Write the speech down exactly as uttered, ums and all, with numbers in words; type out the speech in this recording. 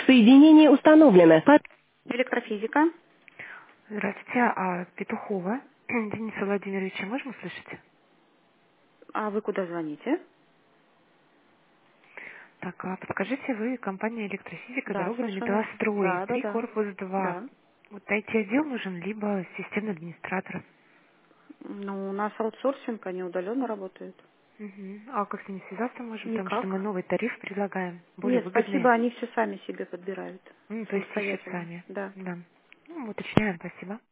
Соединение установлено. По- Электрофизика. Здравствуйте, а Петухова Дениса Владимировича можем услышать? А вы куда звоните? Так, а подскажите, вы компания «Электрофизика», Да, дорога на совершенно. металлострой, Да, да, три, да. корпус два. Да. Вот ай ти-отдел нужен, либо системный администратор. Ну, у нас аутсорсинг, они удаленно работают. Мгм. А как с ними связаться можем? Потому что мы Никак. новый тариф предлагаем, более Нет, выгодный. спасибо, они все сами себе подбирают. М, то есть ищут Самостоятельно. сами. Да. Да. Ну, уточняем, спасибо.